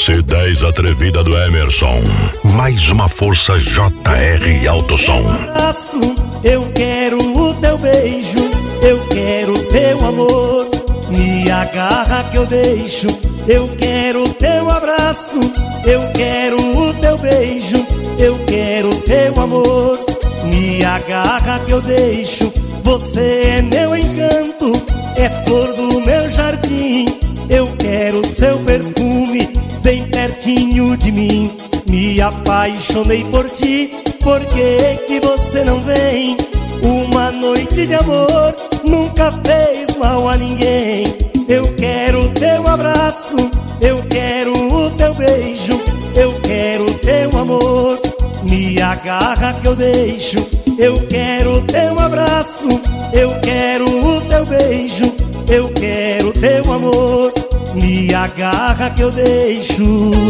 C10 Atrevida do Emerson. Mais uma força JR Autosom. Eu quero o teu beijo, eu quero teu amor. Me agarra que eu deixo. Eu quero teu abraço, eu quero o teu beijo, eu quero teu amor. Me agarra que eu deixo. Você é meu encanto, é flor do meu jardim. Eu quero seu perfume bem pertinho de mim. Me apaixonei por ti, por que você não vem? Uma noite de amor nunca fez mal a ninguém. Eu quero teu abraço, eu quero o teu beijo, eu quero teu amor. Me agarra que eu deixo. Eu quero teu abraço, eu quero o teu beijo, eu quero teu amor. Me agarra que eu deixo.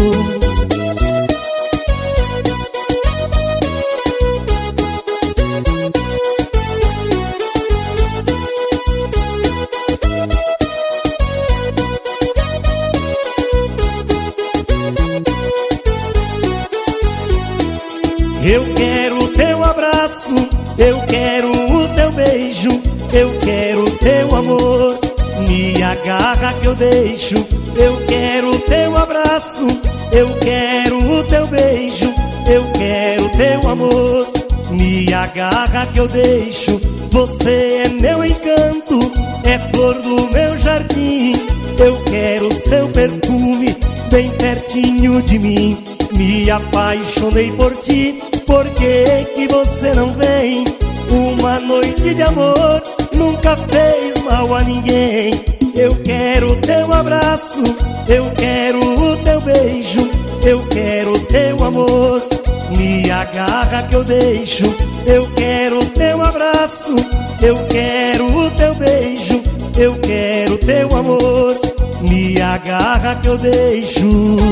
Eu quero teu abraço, eu quero o teu beijo, eu quero teu amor. Me agarra que eu deixo. Eu quero teu abraço, eu quero o teu beijo, eu quero teu amor. Me agarra que eu deixo. Você é meu encanto, é flor do meu jardim. Eu quero seu perfume bem pertinho de mim. Me apaixonei por ti, por que você não vem? Uma noite de amor nunca fez mal a ninguém. Eu quero teu abraço, eu quero o teu beijo, eu quero teu amor. Me agarra que eu deixo. Eu quero teu abraço, eu quero o teu beijo, eu quero teu amor. Me agarra que eu deixo.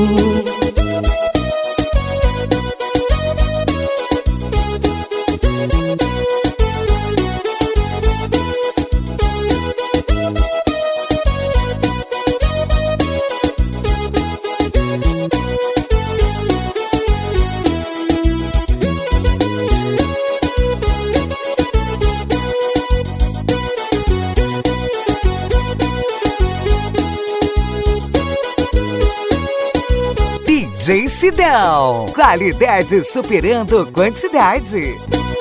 DJ Sidão, qualidade superando quantidade.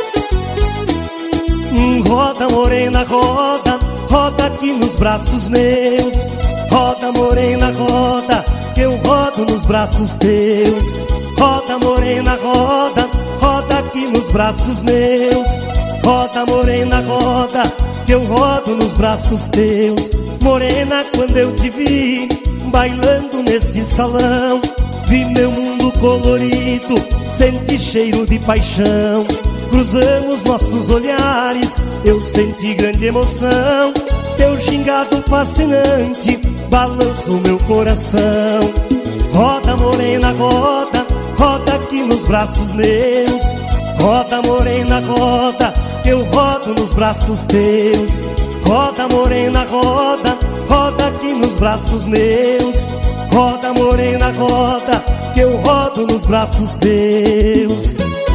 Roda morena, roda, roda aqui nos braços meus. Roda morena, roda, que eu rodo nos braços teus. Roda morena, roda, roda aqui nos braços meus. Roda morena, roda, que eu rodo nos braços teus. Morena, quando eu te vi bailando nesse salão, vi meu mundo colorido, senti cheiro de paixão. Cruzamos nossos olhares, eu senti grande emoção. Teu gingado fascinante balança o meu coração. Roda morena, roda, roda aqui nos braços meus. Roda morena, roda, que eu rodo nos braços teus. Roda morena, roda, roda aqui nos braços meus. Roda morena, roda, que eu rodo nos braços teus.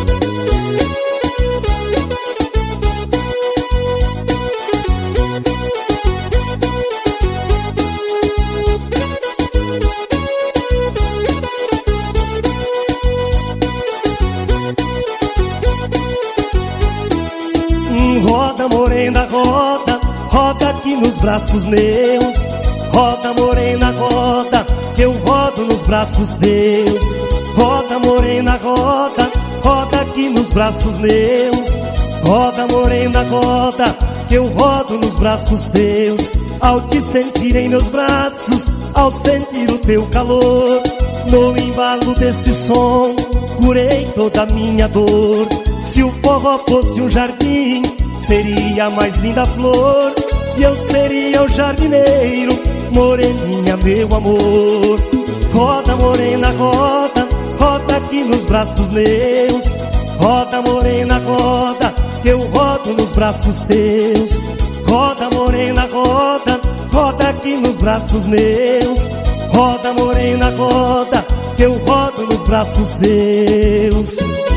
Roda morena, roda, roda aqui nos braços meus. Roda morena, roda, que eu rodo nos braços teus. Roda morena, roda, roda aqui nos braços meus. Roda morena, roda, que eu rodo nos braços teus. Ao te sentir em meus braços, ao sentir o teu calor, no embalo desse som, curei toda a minha dor. Se o forró fosse um jardim, seria a mais linda flor, e eu seria o jardineiro, moreninha, meu amor. Roda morena, roda, roda aqui nos braços meus. Roda morena, roda, que eu rodo nos braços teus. Roda morena, roda, roda aqui nos braços meus. Roda morena, roda, eu rodo nos braços teus.